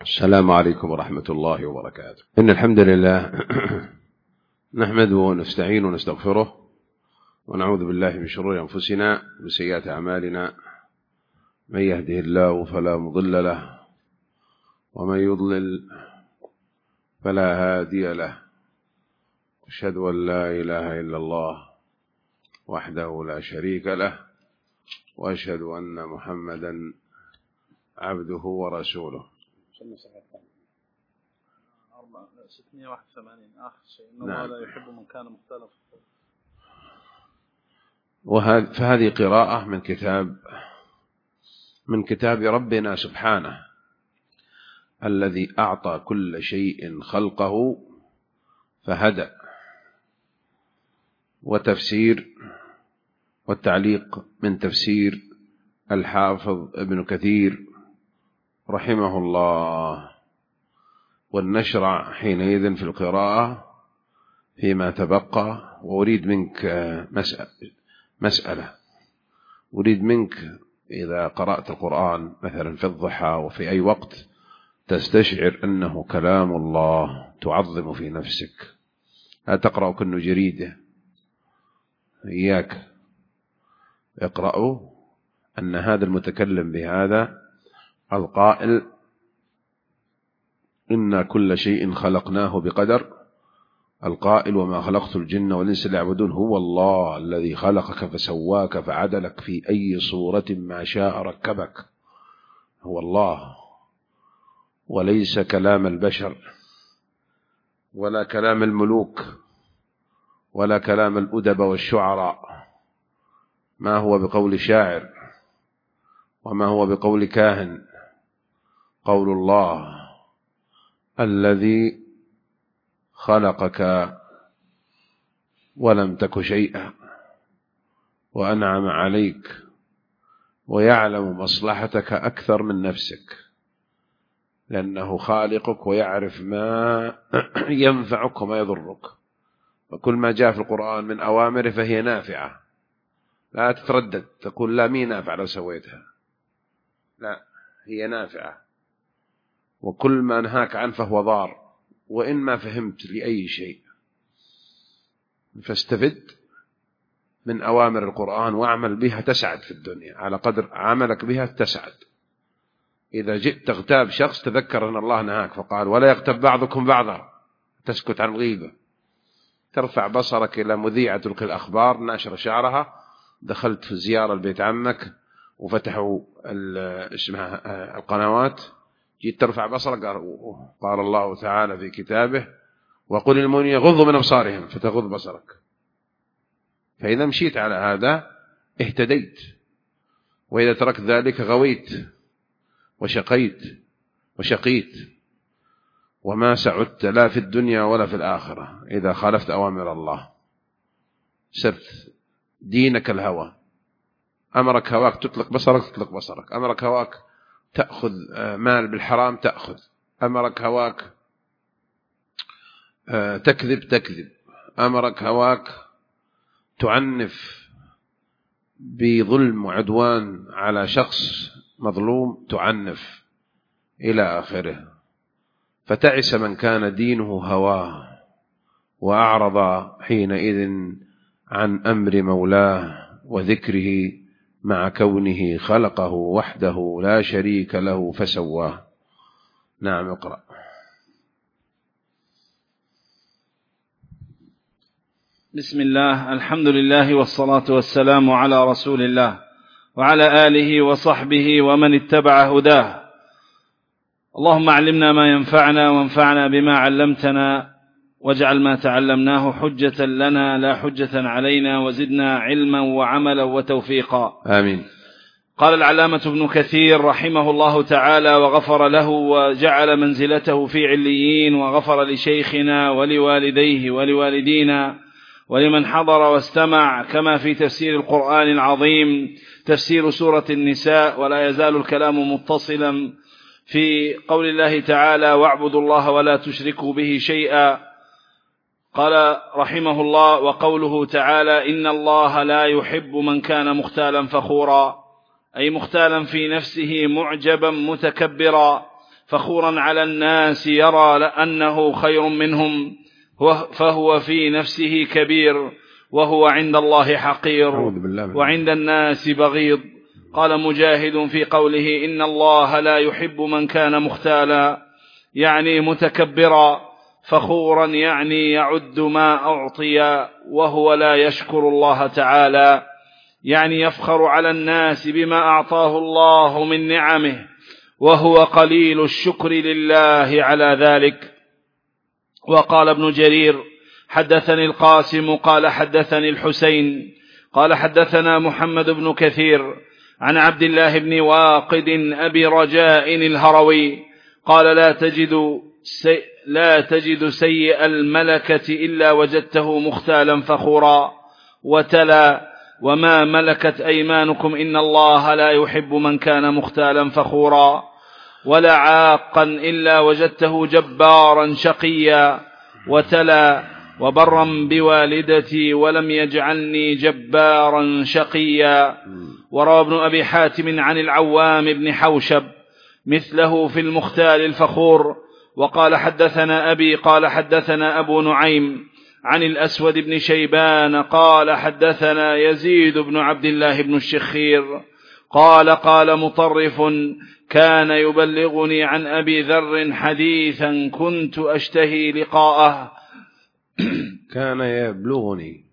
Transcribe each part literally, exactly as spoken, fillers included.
السلام عليكم ورحمة الله وبركاته. إن الحمد لله نحمده ونستعين ونستغفره ونعوذ بالله من شرور أنفسنا وسيئات أعمالنا، من يهده الله فلا مضل له ومن يضلل فلا هادي له، أشهد أن لا إله إلا الله وحده لا شريك له، وأشهد أن محمدا عبده ورسوله. ستمائة وواحد وثمانين آخر شيء إن الله لا يحب من كان مختالا فخورا. فهذه قراءة من كتاب من كتاب ربنا سبحانه الذي أعطى كل شيء خلقه فهدى، وتفسير والتعليق من تفسير الحافظ ابن كثير رحمه الله. ولنشرع حينئذ في القراءة فيما تبقى. وأريد منك مسألة، أريد منك إذا قرأت القرآن مثلا في الضحى وفي أي وقت تستشعر أنه كلام الله تعظم في نفسك، لا تقرأ كأنه جريدة. إياك اقرأوا أن هذا المتكلم بهذا القائل إن كل شيء خلقناه بقدر، القائل وما خلقت الجن والإنس ليعبدون، هو الله الذي خلقك فسواك فعدلك في أي صورة ما شاء ركبك، هو الله، وليس كلام البشر ولا كلام الملوك ولا كلام الأدب والشعراء، ما هو بقول شاعر وما هو بقول كاهن، قول الله الذي خلقك ولم تك شيئا وأنعم عليك ويعلم مصلحتك أكثر من نفسك، لأنه خالقك ويعرف ما ينفعك وما يضرك، وكل ما جاء في القرآن من أوامره فهي نافعة، لا تتردد تقول لا مين نافع لو سويتها، لا هي نافعة، وكل ما نهاك عنه فهو ضار، وإن ما فهمت لأي شيء فاستفد من أوامر القرآن واعمل بها تسعد في الدنيا، على قدر عملك بها تسعد. إذا جئت تغتاب شخص تذكر أن الله نهاك فقال ولا يغتب بعضكم بعضا، تسكت عن الغيبة، ترفع بصرك إلى مذيعة تلقي الأخبار ناشر شعرها، دخلت في زيارة البيت عمك وفتحوا اسمها القنوات، جيت ترفع بصرك قال الله تعالى في كتابه وقل للمؤمنين يغضوا من أبصارهم فتغض بصرك. فإذا مشيت على هذا اهتديت، وإذا تركت ذلك غويت وشقيت وشقيت وما سعدت لا في الدنيا ولا في الآخرة إذا خالفت أوامر الله. سرت دينك الهوى، أمرك هواك تطلق بصرك تطلق بصرك، أمرك هواك تأخذ مال بالحرام تأخذ، أمرك هواك تكذب تكذب، أمرك هواك تعنف بظلم وعدوان على شخص مظلوم تعنف إلى آخره. فتعس من كان دينه هواه وأعرض حينئذ عن أمر مولاه وذكره مع كونه خلقه وحده لا شريك له فسواه. نعم اقرأ. بسم الله، الحمد لله والصلاة والسلام على رسول الله وعلى آله وصحبه ومن اتبع هداه. اللهم علمنا ما ينفعنا وانفعنا بما علمتنا، واجعل ما تعلمناه حجة لنا لا حجة علينا، وزدنا علما وعملا وتوفيقا، آمين. قال العلامة ابن كثير رحمه الله تعالى وغفر له وجعل منزلته في عليين، وغفر لشيخنا ولوالديه ولوالدينا ولمن حضر واستمع، كما في تفسير القرآن العظيم تفسير سورة النساء. ولا يزال الكلام متصلا في قول الله تعالى واعبدوا الله ولا تشركوا به شيئا. قال رحمه الله وقوله تعالى إن الله لا يحب من كان مختالا فخورا، أي مختالا في نفسه معجبا متكبرا، فخورا على الناس يرى أنه خير منهم، فهو في نفسه كبير وهو عند الله حقير وعند الناس بغيض. قال مجاهد في قوله إن الله لا يحب من كان مختالا يعني متكبرا، فخورا يعني يعد ما أعطي وهو لا يشكر الله تعالى، يعني يفخر على الناس بما أعطاه الله من نعمه وهو قليل الشكر لله على ذلك. وقال ابن جرير حدثني القاسم قال حدثني الحسين قال حدثنا محمد بن كثير عن عبد الله بن واقد أبي رجاء الهروي قال لا تجد سي لا تجد سيء الملكة إلا وجدته مختالا فخورا. وتلا وما ملكت أيمانكم إن الله لا يحب من كان مختالا فخورا. ولا عاقا إلا وجدته جبارا شقيا. وتلا وبرا بوالدتي ولم يجعلني جبارا شقيا. وروى ابن أبي حاتم عن العوام بن حوشب مثله في المختال الفخور. وقال حدثنا أبي قال حدثنا أبو نعيم عن الأسود بن شيبان قال حدثنا يزيد بن عبد الله بن الشخير قال قال مطرف كان يبلغني عن أبي ذر حديثا كنت أشتهي لقاءه. كان يبلغني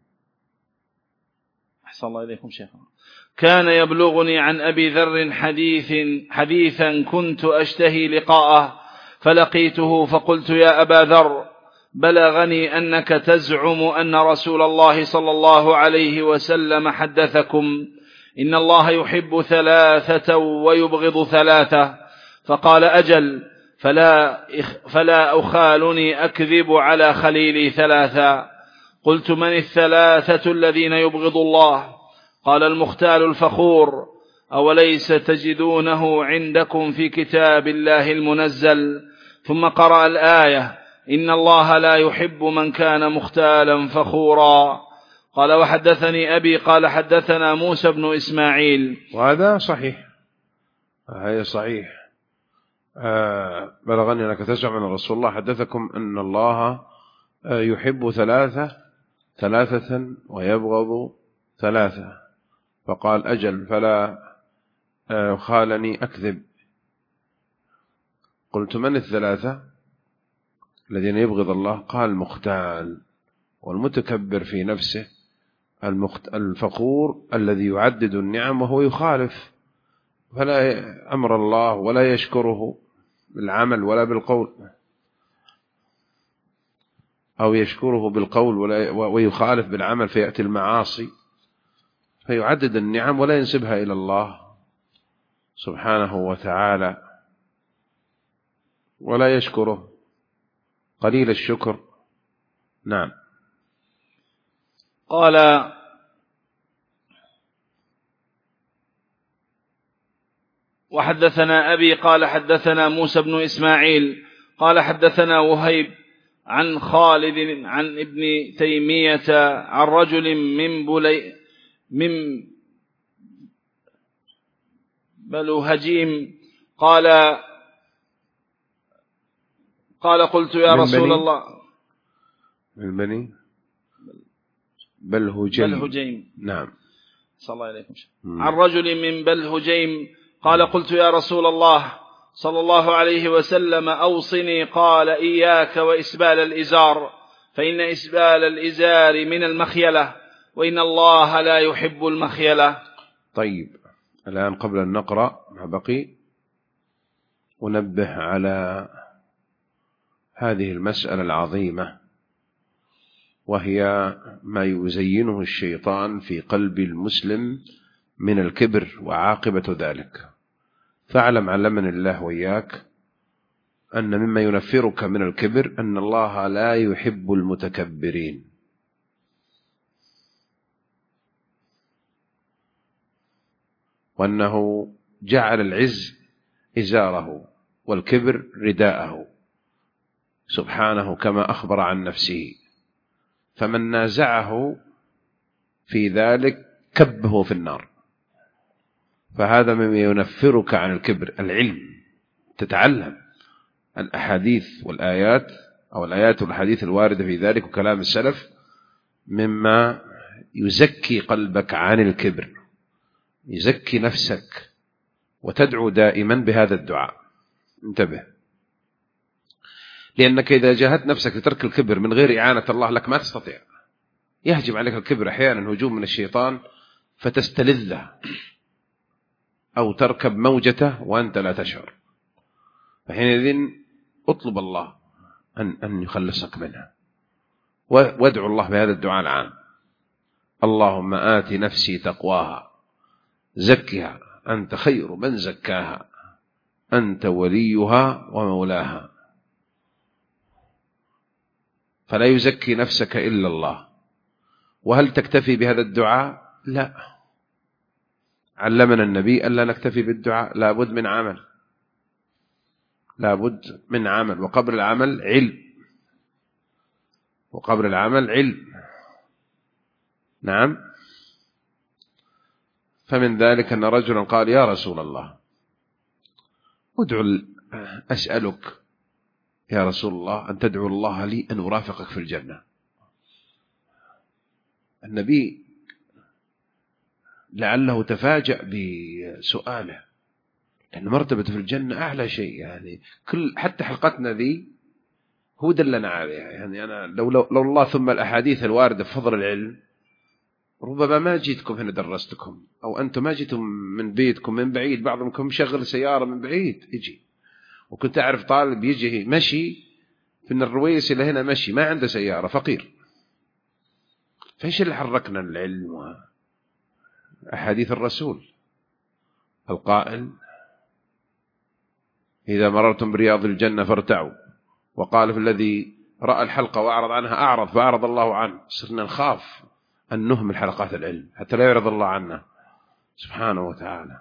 أحسن الله إليكم شيخنا. كان يبلغني عن أبي ذر حديث حديثا كنت أشتهي لقاءه، فلقيته فقلت يا أبا ذر بلغني أنك تزعم أن رسول الله صلى الله عليه وسلم حدثكم إن الله يحب ثلاثة ويبغض ثلاثة. فقال أجل فلا, فلا أخالني أكذب على خليلي ثلاثة. قلت من الثلاثة الذين يبغض الله؟ قال المختال الفخور أوليس تجدونه عندكم في كتاب الله المنزل؟ ثم قرأ الآية إن الله لا يحب من كان مختالا فخورا. قال وحدثني أبي قال حدثنا موسى بن إسماعيل. وهذا صحيح، هذا صحيح. آه بلغني أنك تزعم أن رسول الله حدثكم أن الله آه يحب ثلاثة ثلاثة ويبغض ثلاثة. فقال أجل فلا آه خالني أكذب. قلت من الثلاثة الذين يبغض الله؟ قال المختال والمتكبر في نفسه، المخت... الفخور الذي يعدد النعم وهو يخالف فلا أمر الله ولا يشكره بالعمل ولا بالقول، أو يشكره بالقول ولا ويخالف بالعمل فيأتي المعاصي، فيعدد النعم ولا ينسبها إلى الله سبحانه وتعالى ولا يشكره، قليل الشكر. نعم. قال وحدثنا أبي قال حدثنا موسى بن إسماعيل قال حدثنا وهيب عن خالد عن ابن تيمية عن رجل من بلي من بلوهجيم قال قال قلت يا رسول الله من بني بلهجيم, بلهجيم. نعم صلى الله عليه وسلم. عن رجل من بلهجيم قال قلت يا رسول الله صلى الله عليه وسلم أوصني قال إياك وإسبال الإزار فإن إسبال الإزار من المخيلة وإن الله لا يحب المخيلة. طيب الآن قبل أن نقرأ ما بقي ونبه على هذه المسألة العظيمة، وهي ما يزينه الشيطان في قلب المسلم من الكبر وعاقبة ذلك. فاعلم علمني الله وإياك أن مما ينفرك من الكبر أن الله لا يحب المتكبرين، وأنه جعل العز إزاره والكبر رداءه سبحانه كما أخبر عن نفسه، فمن نازعه في ذلك كبه في النار. فهذا مما ينفرك عن الكبر، العلم، تتعلم الأحاديث والآيات أو الآيات والحديث الواردة في ذلك وكلام السلف مما يزكي قلبك عن الكبر، يزكي نفسك، وتدعو دائما بهذا الدعاء. انتبه، لأنك إذا جاهدت نفسك لترك الكبر من غير إعانة الله لك ما تستطيع. يهجم عليك الكبر أحيانا هجوم من الشيطان فتستلذه أو تركب موجته وأنت لا تشعر، فحينئذ اطلب الله أن أن يخلصك منها، وادعو الله بهذا الدعاء العام: اللهم آت نفسي تقواها زكها أنت خير من زكاها أنت وليها ومولاها. فلا يزكي نفسك إلا الله. وهل تكتفي بهذا الدعاء؟ لا، علمنا النبي ألا نكتفي بالدعاء، لابد من عمل، لابد من عمل، وقبل العمل علم، وقبل العمل علم. نعم. فمن ذلك أن رجلا قال: يا رسول الله ادعو، أسألك يا رسول الله أن تدعو الله لي أن أرافقك في الجنة. النبي لعله تفاجأ بسؤاله، لأن مرتبة في الجنة أعلى شيء، يعني كل حتى حلقتنا ذي هو دلنا عليها. يعني أنا لو, لو, لو الله ثم الأحاديث الواردة في فضل العلم ربما ما جيتكم هنا درستكم، أو أنتم ما جيتم من بيتكم من بعيد، بعضكم مشغل سيارة من بعيد يجي. وكنت أعرف طالب يجي مشي من الرويس إلى هنا مشي، ما عنده سيارة، فقير. فإيش اللي حركنا العلم وأحاديث الرسول القائل: إذا مررتم برياض الجنة فارتعوا. وقال: في الذي رأى الحلقة وأعرض عنها أعرض فأعرض الله عنه. صرنا نخاف أن نهمل حلقات العلم حتى لا يعرض الله عنا سبحانه وتعالى.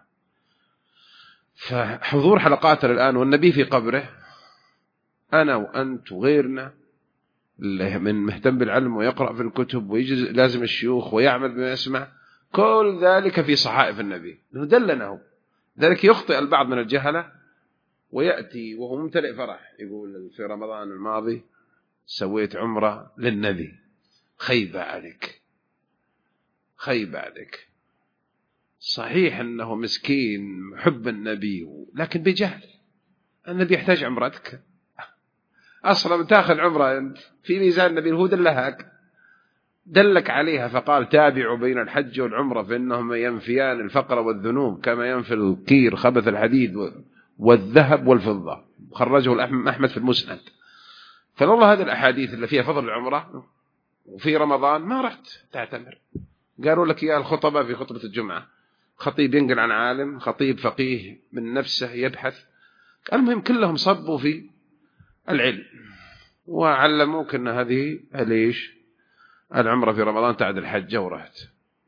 فحضور حلقاتنا الآن والنبي في قبره، أنا وأنت وغيرنا من مهتم بالعلم ويقرأ في الكتب ويجي لازم الشيوخ ويعمل بما يسمع، كل ذلك في صحائف النبي ندلنه. ذلك يخطئ البعض من الجهلة ويأتي وهو ممتلئ فرح يقول: في رمضان الماضي سويت عمرة للنبي. خيبة عليك، خيبة عليك. صحيح أنه مسكين محب النبي، لكن بجهل. النبي يحتاج عمرتك أصلا، تأخذ عمرة في ميزان النبي. الهود لهاك دلك عليها فقال: تابعوا بين الحج والعمرة فإنهما ينفيان الفقر والذنوب كما ينفي الكير خبث الحديد والذهب والفضة. خرجه أحمد في المسند. فالله هذه الأحاديث اللي فيها فضل العمرة وفي رمضان ما رحت تعتمر. قالوا لك يا الخطبة في خطبة الجمعة، خطيب ينقل عن عالم، خطيب فقيه من نفسه يبحث. المهم كلهم صبوا في العلم وعلموك أن هذه ليش العمرة في رمضان تعد الحجة ورحت.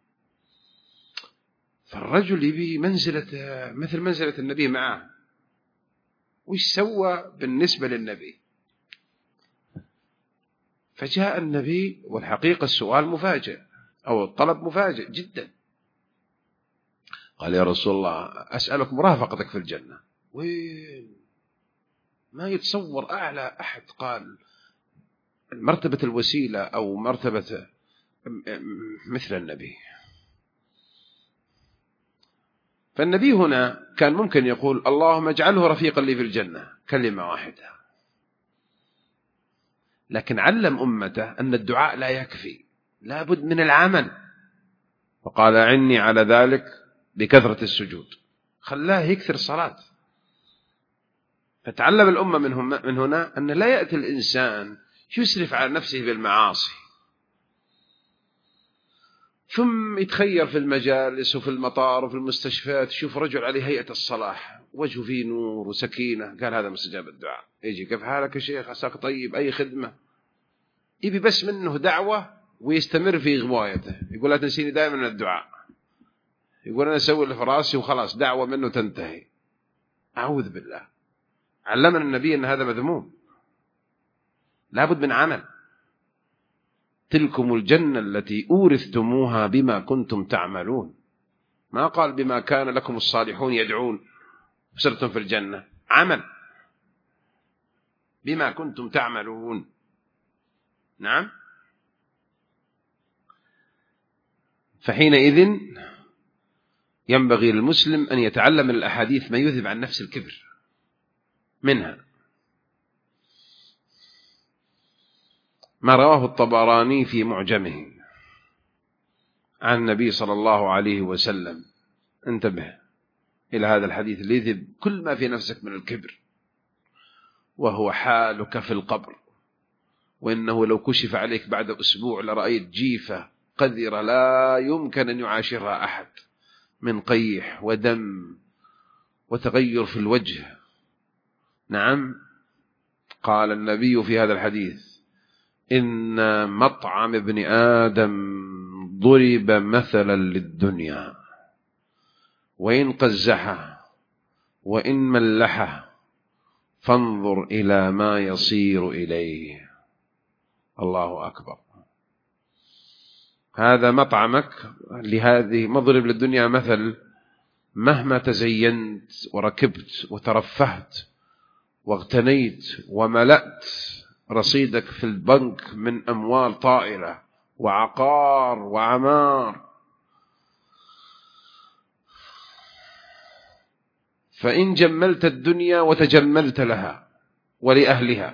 فالرجل يبي منزلة مثل منزلة النبي معه، وش سوى بالنسبة للنبي؟ فجاء النبي، والحقيقة السؤال مفاجئ أو الطلب مفاجئ جدا. قال: يا رسول الله أسألك مرافقتك في الجنة. وين ما يتصور أعلى أحد قال مرتبة الوسيلة أو مرتبة مثل النبي. فالنبي هنا كان ممكن يقول: اللهم اجعله رفيقا لي في الجنة، كلمة واحدة. لكن علم أمته أن الدعاء لا يكفي، لا بد من العمل. وقال: أعني على ذلك بكثرة السجود. خلاه يكثر الصلاة. فتعلم الأمة من هنا أن لا يأتي الإنسان يسرف على نفسه بالمعاصي ثم يتخير في المجالس وفي المطار وفي المستشفيات، شوف رجل عليه هيئة الصلاح، وجهه فيه نور وسكينة، قال هذا مستجاب الدعاء. يجي: كيف حالك يا شيخ؟ عساك طيب، أي خدمة؟ يبي بس منه دعوة ويستمر في غوايته. يقول: لا تنسيني دائما من الدعاء. يقول: أنا أسوي اللي في راسي وخلاص، دعوة منه تنتهي. أعوذ بالله. علمنا النبي أن هذا مذموم، لابد من عمل. تلكم الجنة التي أورثتموها بما كنتم تعملون. ما قال بما كان لكم الصالحون يدعون وصرتم في الجنة. عمل. بما كنتم تعملون. نعم. فحينئذ ينبغي للمسلم أن يتعلم من الأحاديث ما يذهب عن نفس الكبر. منها ما رواه الطبراني في معجمه عن النبي صلى الله عليه وسلم. انتبه إلى هذا الحديث اللي يذهب كل ما في نفسك من الكبر، وهو حالك في القبر، وإنه لو كشف عليك بعد أسبوع لرأيت جيفة قذرة لا يمكن أن يعاشرها أحد، من قيح ودم وتغير في الوجه. نعم. قال النبي في هذا الحديث: إن مطعم ابن آدم ضرب مثلا للدنيا، وإن قزحه وإن ملحه فانظر إلى ما يصير إليه. الله أكبر. هذا مطعمك لهذه، مضرب للدنيا مثل. مهما تزينت وركبت وترفهت واغتنيت وملأت رصيدك في البنك من أموال طائلة وعقار وعمار، فإن جملت الدنيا وتجملت لها ولأهلها،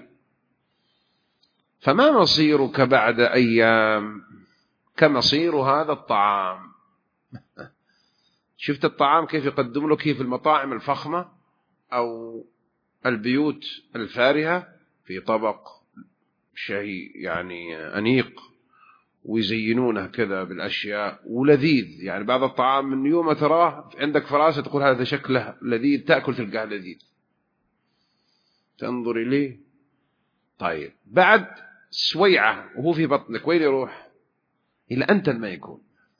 فما مصيرك بعد أيام؟ كمصير هذا الطعام. شفت الطعام كيف يقدم لك في المطاعم الفخمة أو البيوت الفارهة، في طبق شيء يعني أنيق، ويزينونه كذا بالأشياء ولذيذ. يعني بعض الطعام من يوم تراه عندك فراسة تقول هذا شكله لذيذ، تأكل تلقاه لذيذ، تنظر إليه. طيب بعد سويعة وهو في بطنك وين يروح؟ إلى أنت ما يكون.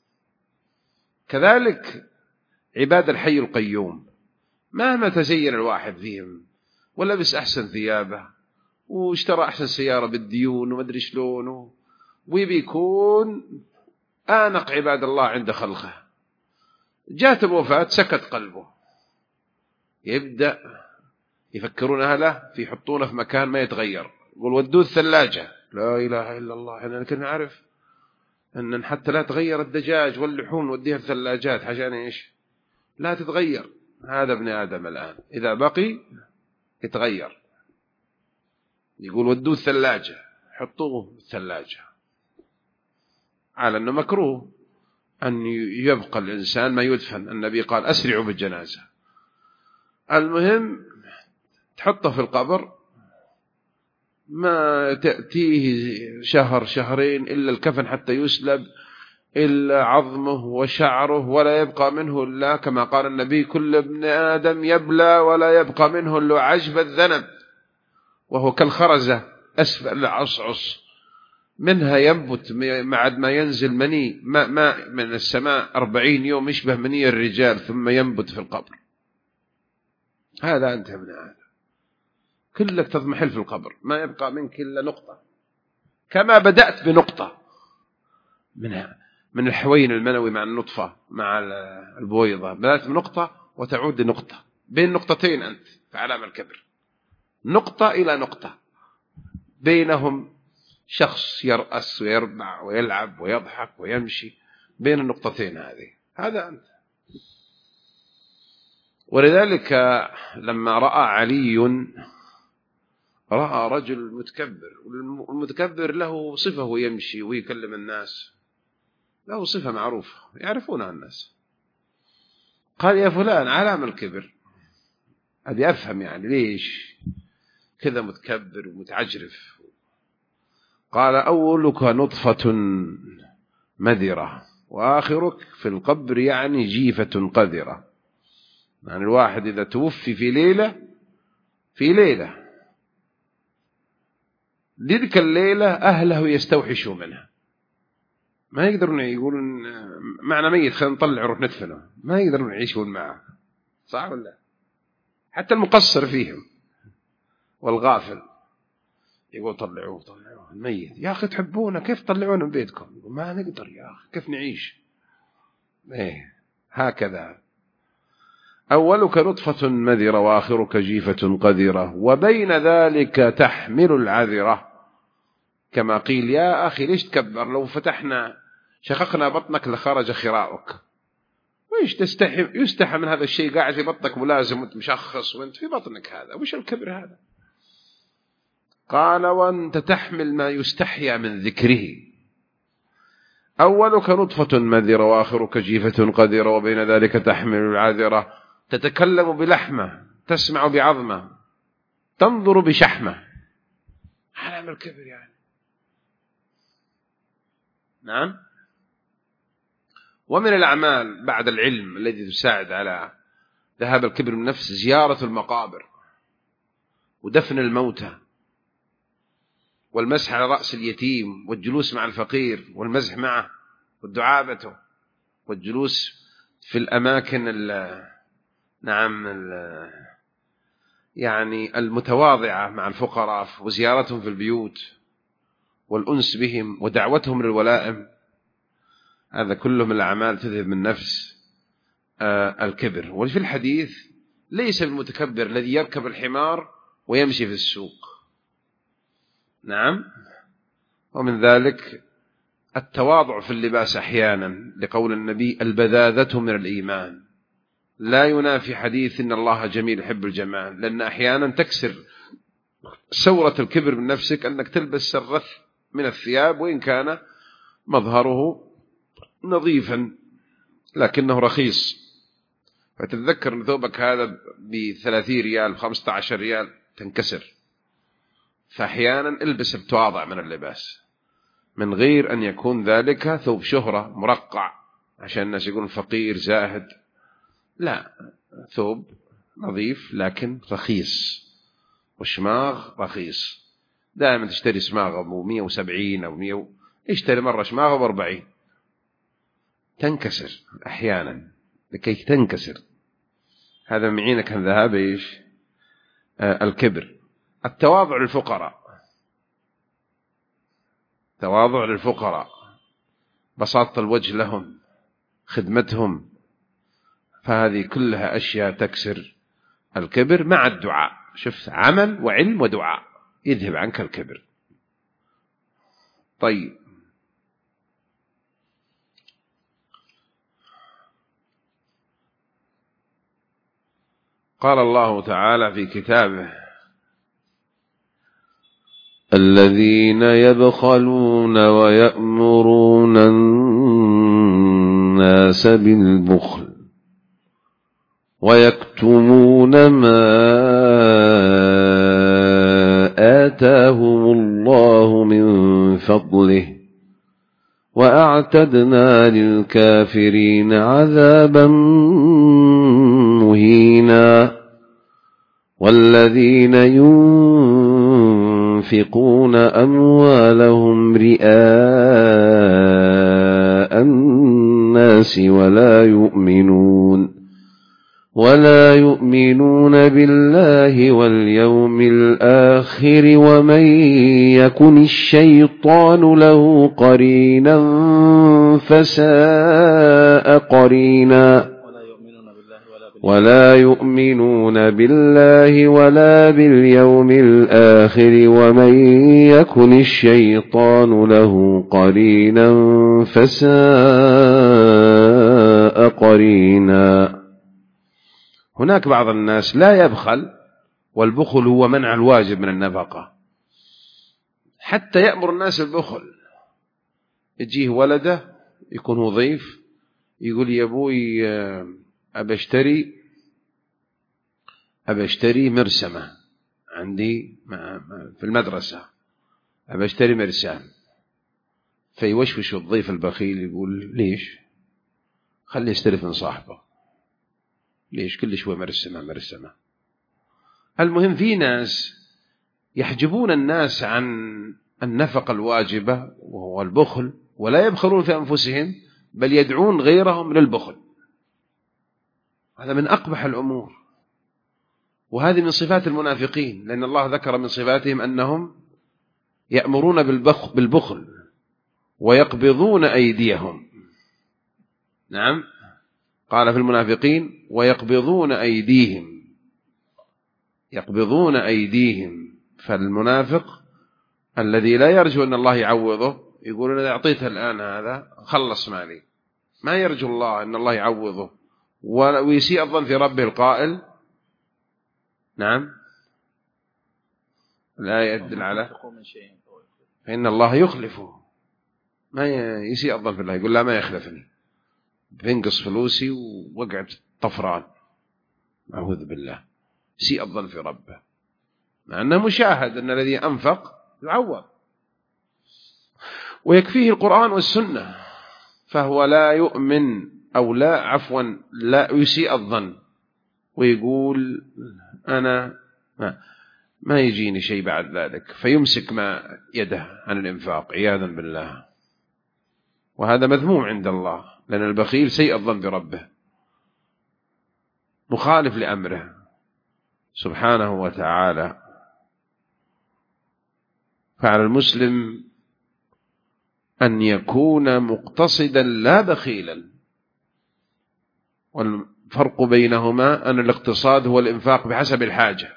كذلك عباد الحي القيوم، مهما تزين الواحد فيهم ولبس أحسن ثيابه واشترى أحسن سيارة بالديون ومدري شلونه، وبيكون آنق عباد الله عند خلقه، جاءت الوفاة سكت قلبه، يبدأ يفكرون أهله في يحطونه في مكان ما يتغير، يقول ودوه الثلاجة. لا إله إلا الله. أنا كنا نعرف أن حتى لا تغير الدجاج واللحوم وديها الثلاجات عشان إيش؟ لا تتغير. هذا ابن آدم الآن إذا بقي يتغير، يقول ودوه الثلاجة، حطوه الثلاجة، على أنه مكروه أن يبقى الإنسان ما يدفن. النبي قال أسرعوا بالجنازة. المهم تحطه في القبر، ما تأتيه شهر شهرين إلا الكفن حتى يسلب، إلا عظمه وشعره، ولا يبقى منه إلا كما قال النبي: كل ابن آدم يبلى ولا يبقى منه إلا عجب الذنب، وهو كالخرزة أسفل العصعص، منها ينبت بعد ما ينزل مني ماء ما من السماء أربعين يوم يشبه مني الرجال، ثم ينبت في القبر. هذا أنت ابن آدم، كلك تضمحل في القبر، ما يبقى منك إلا نقطة، كما بدأت بنقطة منها من الحوين المنوي مع النطفة مع البويضة، بدأت بنقطة وتعود لنقطة، بين نقطتين أنت في علامة الكبر، نقطة إلى نقطة، بينهم شخص يرأس ويربع ويلعب ويضحك ويمشي بين النقطتين هذه. هذا أنت. ولذلك لما رأى علي، رأى رجل متكبر، والمتكبر له صفة ويمشي ويكلم الناس، له صفة معروفة يعرفونها الناس. قال: يا فلان علام الكبر. أبي أفهم يعني ليش كذا متكبر ومتعجرف. قال: أولك نطفة مذرة وآخرك في القبر يعني جيفة قذرة. يعني الواحد إذا توفي في ليلة في ليلة تلك الليلة أهله يستوحشوا منها، ما يقدرون يقولون معنا ميت خلينا نطلع نروح ندفنه، ما يقدرون يعيشون معه، صح ولا؟ حتى المقصر فيهم والغافل يقول طلعوه طلعوه الميت. يا أخي تحبونه كيف تطلعونه من بيتكم؟ ما نقدر يا أخي، كيف نعيش؟ إيه هكذا. أولك نطفة مذرة وآخرك جيفة قذرة وبين ذلك تحمل العذرة. كما قيل يا أخي ليش تكبر؟ لو فتحنا شققنا بطنك لخرج خراؤك. وإيش تستحي يستحى من هذا الشيء؟ قاعد في بطنك ملازم وانت مشخص وانت في بطنك، هذا وش الكبر هذا؟ قال وانت تحمل ما يستحيا من ذكره. أولك نطفة مذرة وآخرك جيفة قذرة وبين ذلك تحمل العذرة. تتكلم بلحمة، تسمع بعظمة، تنظر بشحمة. علامة الكبر يعني. نعم. ومن الأعمال بعد العلم الذي تساعد على ذهاب الكبر من النفس زيارة المقابر ودفن الموتى والمسح على رأس اليتيم والجلوس مع الفقير والمزح معه والدعابة والجلوس في الأماكن ال نعم ال يعني المتواضعة مع الفقراء وزيارتهم في البيوت والأنس بهم ودعوتهم للولائم. هذا كله من الأعمال تذهب من نفس آه الكبر. وفي الحديث ليس المتكبر الذي يركب الحمار ويمشي في السوق. نعم. ومن ذلك التواضع في اللباس أحيانا، لقول النبي البذاذة من الإيمان. لا ينافي حديث إن الله جميل يحب الجمال، لأن أحيانا تكسر سورة الكبر من نفسك أنك تلبس الرث من الثياب وإن كان مظهره نظيفا لكنه رخيص. فتتذكر أن ثوبك هذا بثلاثين ريال بخمسة عشر ريال تنكسر. فأحيانا البس بتواضع من اللباس من غير أن يكون ذلك ثوب شهرة مرقع عشان الناس يقولون فقير زاهد. لا، ثوب نظيف لكن رخيص، وشماغ رخيص. دائما تشتري سماغ أبو مية وسبعين أو مية، اشتري مرة شماغ أبو أربعين. تنكسر أحيانا لكي تنكسر. هذا معينك عن ذهاب إيش؟ آه الكبر. التواضع للفقراء، تواضع للفقراء، بساطة الوجه لهم، خدمتهم. فهذه كلها أشياء تكسر الكبر مع الدعاء. شوف، عمل وعلم ودعاء يذهب عنك الكبر. طيب، قال الله تعالى في كتابه الذين يبخلون ويأمرون الناس بالبخل ويكتمون ما آتاهم الله من فضله وأعتدنا للكافرين عذابا مهينا. والذين ينفقون أموالهم رئاء الناس ولا يؤمنون ولا يؤمنون بالله واليوم الآخر ومن يكن الشيطان له قرينا فساء قرينا. ولا يؤمنون بالله ولا باليوم الآخر ومن يكن الشيطان له قرينا فساء قرينا. هناك بعض الناس لا يبخل، والبخل هو منع الواجب من النفقة. حتى يأمر الناس بالبخل. يجيه ولده يكون هو ضيف يقول يا أبوي أبى أشتري أبى أشتري مرسمة عندي في المدرسة، أبى أشتري مرسام. فيوشوش الضيف البخيل يقول ليش؟ خليه يستلف من صاحبه. ليش كل شوي مرسمة مرسمة؟ المهم في ناس يحجبون الناس عن النفقة الواجبة وهو البخل، ولا يبخلون في أنفسهم بل يدعون غيرهم للبخل. هذا من أقبح الأمور، وهذه من صفات المنافقين، لأن الله ذكر من صفاتهم أنهم يأمرون بالبخل ويقبضون أيديهم. نعم، قال في المنافقين ويقبضون أيديهم، يقبضون أيديهم. فالمنافق الذي لا يرجو أن الله يعوضه يقول إذا أعطيته الآن هذا خلص مالي، ما يرجو الله أن الله يعوضه، ويسيء الظن في ربه القائل نعم لا يدل على فإن الله يخلفه، ما يسيء الظن في الله، يقول لا ما يخلفني، بينقص فلوسي ووقعت طفران، أعوذ بالله، يسيء الظن في ربه، مع أنه مشاهد أن الذي أنفق يعوض، ويكفيه القرآن والسنة، فهو لا يؤمن أو لا عفوا لا يسيء الظن ويقول أنا ما, ما يجيني شيء بعد ذلك، فيمسك ما يده عن الإنفاق عياذا بالله، وهذا مذموم عند الله، لأن البخيل سيء الظن بربه مخالف لأمره سبحانه وتعالى. فعلى المسلم أن يكون مقتصدا لا بخيلا، والفرق بينهما أن الاقتصاد هو الإنفاق بحسب الحاجة،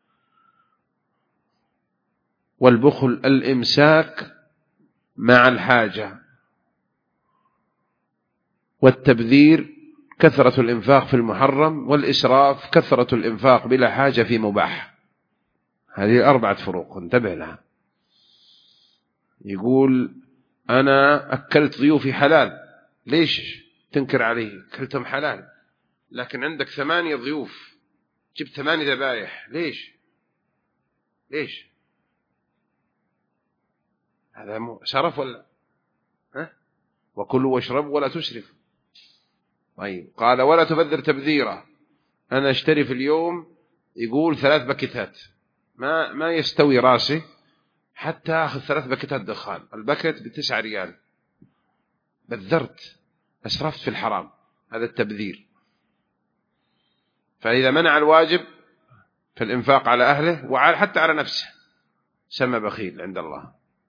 والبخل الإمساك مع الحاجة، والتبذير كثرة الإنفاق في المحرم، والإسراف كثرة الإنفاق بلا حاجة في مباح. هذه أربعة فروق انتبه لها. يقول أنا أكلت ضيوفي حلال، ليش تنكر عليه؟ أكلتهم حلال، لكن عندك ثمانية ضيوف جبت ثمانية ذبايح، ليش ليش هذا شرف ولا ها؟ وكلوا واشربوا ولا تسرفوا. طيب قال ولا تبذر تبذيرا، أنا أشتري في اليوم يقول ثلاث باكيتات، ما ما يستوي راسي حتى أخذ ثلاث باكيتات دخان، الباكيت بتسعة ريال، بذرت، أسرفت في الحرام، هذا التبذير. فإذا منع الواجب في الإنفاق على أهله وحتى على نفسه سمى بخيل عند الله.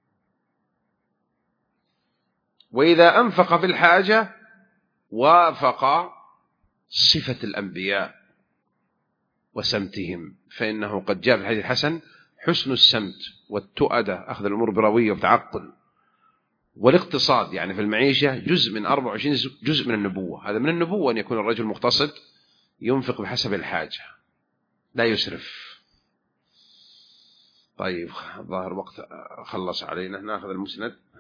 وإذا أنفق في الحاجة وافق صفة الأنبياء وسمتهم، فإنه قد جاء في الحديث الحسن حسن السمت والتؤدة، أخذ الأمور بروية وتعقل، والاقتصاد يعني في المعيشة جزء من أربعة وعشرين جزء من النبوة. هذا من النبوة أن يكون الرجل مقتصد ينفق بحسب الحاجة لا يسرف. طيب الظاهر وقت خلص علينا، نأخذ المسند.